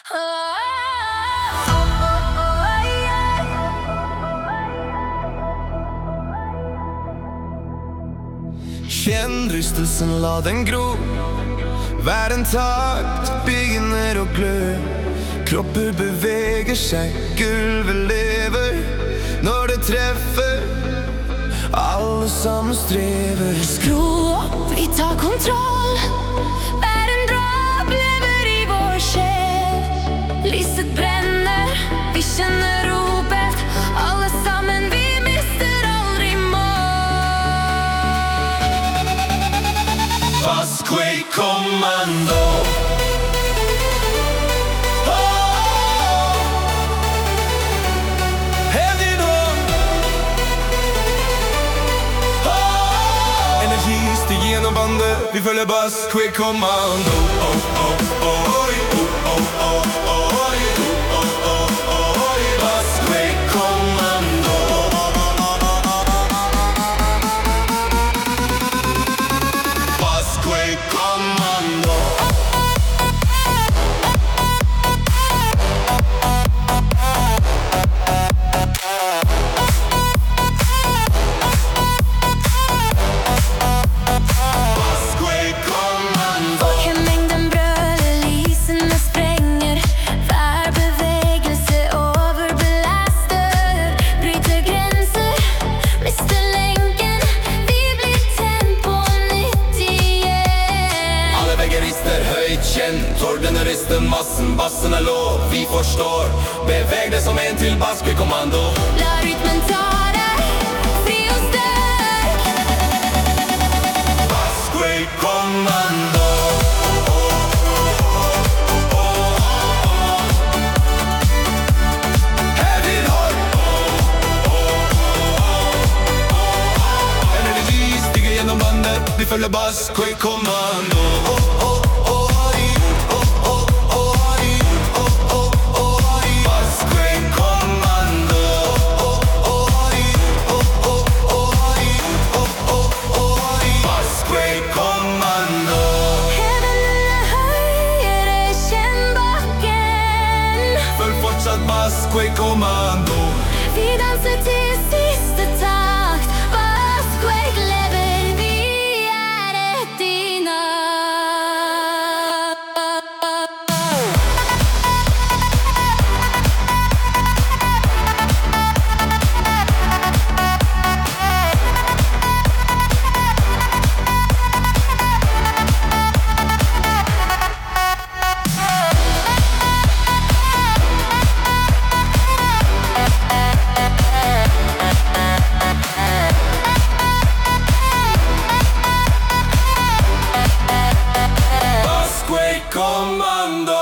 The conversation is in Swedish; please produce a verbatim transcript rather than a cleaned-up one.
Känn rystelsen, la den gro. Världen takt, begynner å glø. Kropper beveger seg, gulvet lever. Når det treffer, alle sammen strever. Skru opp, vi tar kontroll. Världen drar, lever i vår sjel. Lyset brenner, vi kjenner ropet. Alle sammen, vi mister aldri mål. Busquake Commando. Genom bandet, vi følger Busquake Commando. Oh, oh, oh, oh, oh, oh, oh, oh, oh, Busquake Commando. Busquake Commando. Torden är risten, massen, bassen är låg. Vi förstår, beveg det som en till Busquake Commando. La rytmen ta dig, fri och stark. Busquake Commando. Här vi har en energi stiger genom bandet. Vi följer Busquake Commando. Busquake Commando. Vi danser til siste takt. Busquake lever, vi er ett i natt. Commando.